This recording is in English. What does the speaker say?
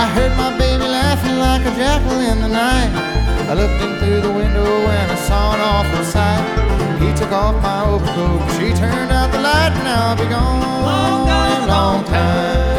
heard my baby laughing like a jackal in the night. I looked in through the window and I saw an awful sight. He took off my overcoat, she turned out the light, and I'll be gone a long time.